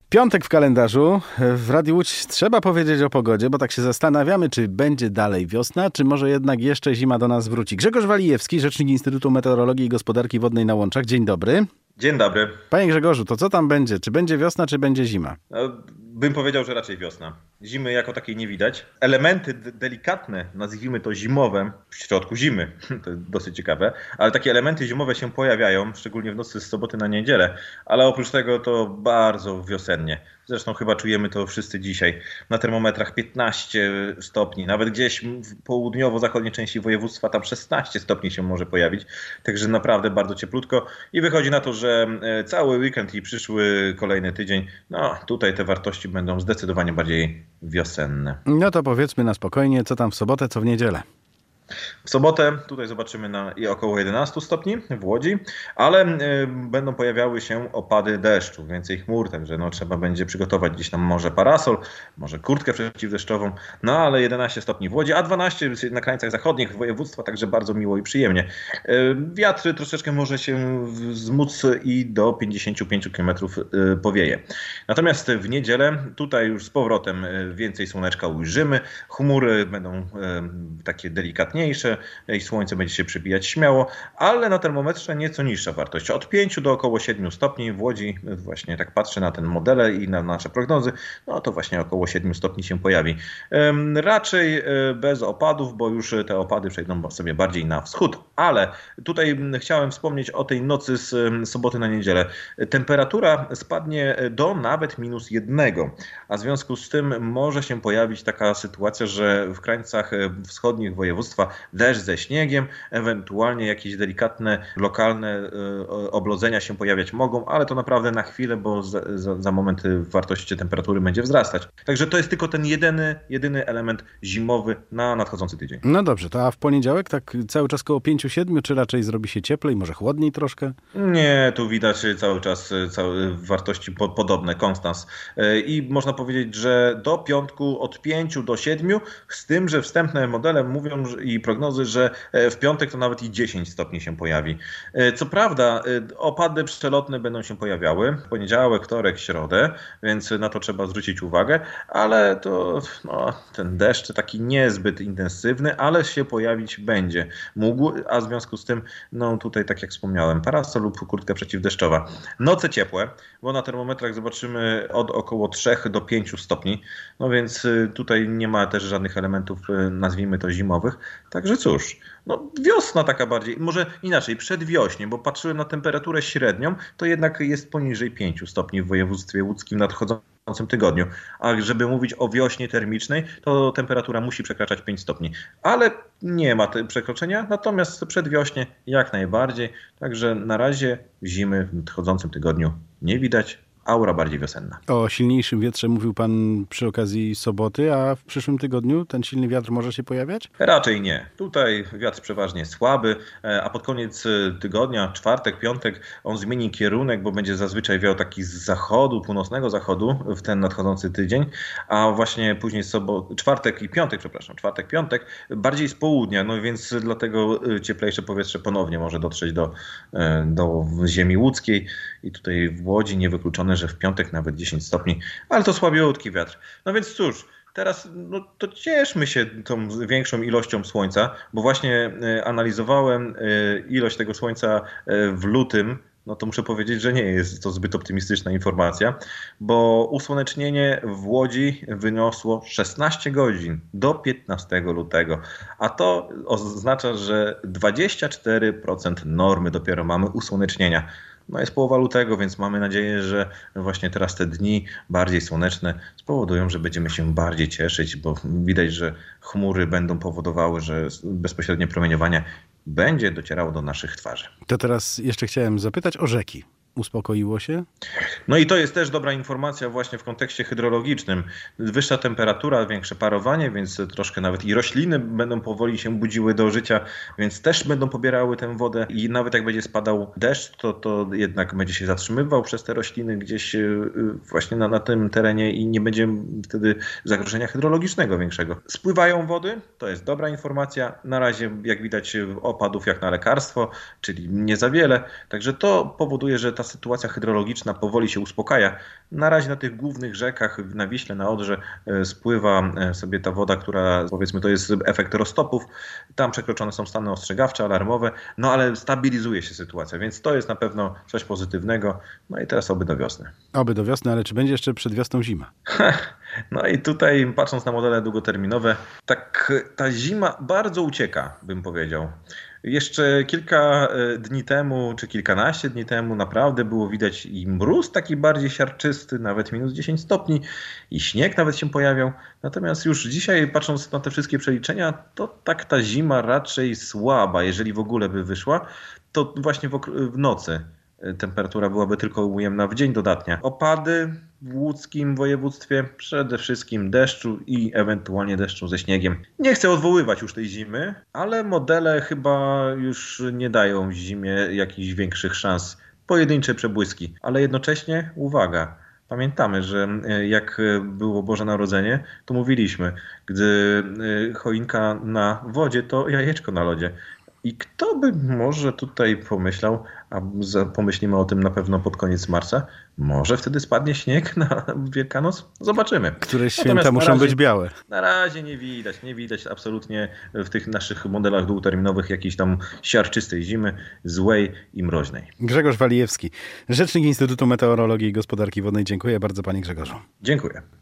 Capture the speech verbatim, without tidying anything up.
Piątek w kalendarzu. W Radiu Łódź trzeba powiedzieć o pogodzie, bo tak się zastanawiamy, czy będzie dalej wiosna, czy może jednak jeszcze zima do nas wróci. Grzegorz Walijewski, rzecznik Instytutu Meteorologii i Gospodarki Wodnej na Łączach. Dzień dobry. Dzień dobry. Panie Grzegorzu, to co tam będzie? Czy będzie wiosna, czy będzie zima? No, bym powiedział, że raczej wiosna. Zimy jako takiej nie widać. Elementy d- delikatne, nazwijmy to zimowe, w środku zimy, to jest dosyć ciekawe, ale takie elementy zimowe się pojawiają, szczególnie w nocy z soboty na niedzielę, ale oprócz tego to bardzo wiosennie. Zresztą chyba czujemy to wszyscy dzisiaj. Na termometrach piętnaście stopni, nawet gdzieś w południowo-zachodniej części województwa tam szesnaście stopni się może pojawić. Także naprawdę bardzo cieplutko i wychodzi na to, że cały weekend i przyszły kolejny tydzień, no tutaj te wartości będą zdecydowanie bardziej wiosenne. No to powiedzmy na spokojnie, co tam w sobotę, co w niedzielę. W sobotę tutaj zobaczymy na i około jedenaście stopni w Łodzi, ale y, będą pojawiały się opady deszczu, więcej chmur, także no, trzeba będzie przygotować gdzieś tam może parasol, może kurtkę przeciwdeszczową, no ale jedenaście stopni w Łodzi, a dwanaście na krańcach zachodnich województwa, także bardzo miło i przyjemnie. Y, wiatr troszeczkę może się wzmóc i do pięćdziesiąt pięć kilometrów y, powieje. Natomiast w niedzielę tutaj już z powrotem więcej słoneczka ujrzymy, chmury będą y, takie delikatniejsze, i słońce będzie się przybijać śmiało, ale na termometrze nieco niższa wartość. Od pięciu do około siedmiu stopni w Łodzi, właśnie tak patrzę na ten modele i na nasze prognozy, no to właśnie około siedmiu stopni się pojawi. Raczej bez opadów, bo już te opady przejdą sobie bardziej na wschód, ale tutaj chciałem wspomnieć o tej nocy z soboty na niedzielę. Temperatura spadnie do nawet minus jednego, a w związku z tym może się pojawić taka sytuacja, że w krańcach wschodnich województwa deszcz ze śniegiem, ewentualnie jakieś delikatne, lokalne oblodzenia się pojawiać mogą, ale to naprawdę na chwilę, bo za, za, za moment wartość temperatury będzie wzrastać. Także to jest tylko ten jedyny, jedyny element zimowy na nadchodzący tydzień. No dobrze, to a w poniedziałek tak cały czas koło pięciu siedmiu, czy raczej zrobi się cieplej, może chłodniej troszkę? Nie, tu widać cały czas całe wartości po, podobne, konstans. I można powiedzieć, że do piątku od pięciu do siedmiu, z tym, że wstępne modele mówią i prognozy, że w piątek to nawet i dziesięć stopni się pojawi. Co prawda opady przelotne będą się pojawiały w poniedziałek, wtorek, środę, więc na to trzeba zwrócić uwagę, ale to no, ten deszcz taki niezbyt intensywny, ale się pojawić będzie mógł, a w związku z tym no tutaj tak jak wspomniałem, parasol lub kurtka przeciwdeszczowa. Noce ciepłe, bo na termometrach zobaczymy od około trzech do pięciu stopni, no więc tutaj nie ma też żadnych elementów, nazwijmy to zimowych. Także cóż, no wiosna taka bardziej, może inaczej, przedwiośnie, bo patrzyłem na temperaturę średnią, to jednak jest poniżej pięciu stopni w województwie łódzkim w nadchodzącym tygodniu. A żeby mówić o wiośnie termicznej, to temperatura musi przekraczać pięć stopni. Ale nie ma przekroczenia, natomiast przedwiośnie jak najbardziej. Także na razie zimy w nadchodzącym tygodniu nie widać. Aura bardziej wiosenna. O silniejszym wietrze mówił pan przy okazji soboty, a w przyszłym tygodniu ten silny wiatr może się pojawiać? Raczej nie. Tutaj wiatr przeważnie słaby, a pod koniec tygodnia, czwartek, piątek, on zmieni kierunek, bo będzie zazwyczaj wiał taki z zachodu, północnego zachodu w ten nadchodzący tydzień, a właśnie później sobo- czwartek i piątek, przepraszam, czwartek, piątek, bardziej z południa, no więc dlatego cieplejsze powietrze ponownie może dotrzeć do, do ziemi łódzkiej i tutaj w Łodzi niewykluczone, że w piątek nawet dziesięć stopni, ale to słabiutki wiatr. No więc cóż, teraz no, to cieszmy się tą większą ilością słońca, bo właśnie analizowałem ilość tego słońca w lutym. No to muszę powiedzieć, że nie jest to zbyt optymistyczna informacja, bo usłonecznienie w Łodzi wyniosło szesnaście godzin do piętnastego lutego, a to oznacza, że dwadzieścia cztery procent normy dopiero mamy usłonecznienia. No jest połowa lutego, więc mamy nadzieję, że właśnie teraz te dni bardziej słoneczne spowodują, że będziemy się bardziej cieszyć, bo widać, że chmury będą powodowały, że bezpośrednie promieniowanie będzie docierało do naszych twarzy. To teraz jeszcze chciałem zapytać o rzeki. Uspokoiło się? No i to jest też dobra informacja właśnie w kontekście hydrologicznym. Wyższa temperatura, większe parowanie, więc troszkę nawet i rośliny będą powoli się budziły do życia, więc też będą pobierały tę wodę i nawet jak będzie spadał deszcz, to, to jednak będzie się zatrzymywał przez te rośliny gdzieś właśnie na, na tym terenie i nie będzie wtedy zagrożenia hydrologicznego większego. Spływają wody, to jest dobra informacja. Na razie jak widać opadów jak na lekarstwo, czyli nie za wiele, także to powoduje, że ta sytuacja hydrologiczna powoli się uspokaja. Na razie na tych głównych rzekach, na Wiśle, na Odrze spływa sobie ta woda, która, powiedzmy, to jest efekt roztopów. Tam przekroczone są stany ostrzegawcze, alarmowe, no ale stabilizuje się sytuacja, więc to jest na pewno coś pozytywnego. No i teraz oby do wiosny. Oby do wiosny, ale czy będzie jeszcze przed wiosną zima? No i tutaj, patrząc na modele długoterminowe, tak ta zima bardzo ucieka, bym powiedział. Jeszcze kilka dni temu, czy kilkanaście dni temu naprawdę było widać i mróz taki bardziej siarczysty, nawet minus dziesięć stopni, i śnieg nawet się pojawiał. Natomiast już dzisiaj, patrząc na te wszystkie przeliczenia, to tak ta zima raczej słaba, jeżeli w ogóle by wyszła, to właśnie w, w nocy temperatura byłaby tylko ujemna, w dzień dodatnia. Opady w łódzkim województwie, przede wszystkim deszczu i ewentualnie deszczu ze śniegiem. Nie chcę odwoływać już tej zimy, ale modele chyba już nie dają zimie jakichś większych szans. Pojedyncze przebłyski, ale jednocześnie uwaga. Pamiętamy, że jak było Boże Narodzenie, to mówiliśmy, gdy choinka na wodzie, to jajeczko na lodzie. I kto by może tutaj pomyślał, a pomyślimy o tym na pewno pod koniec marca, może wtedy spadnie śnieg na Wielkanoc? Zobaczymy. Które święta muszą razie, być białe. Na razie nie widać, nie widać absolutnie w tych naszych modelach długoterminowych jakiejś tam siarczystej zimy, złej i mroźnej. Grzegorz Walijewski, rzecznik Instytutu Meteorologii i Gospodarki Wodnej. Dziękuję bardzo, panie Grzegorzu. Dziękuję.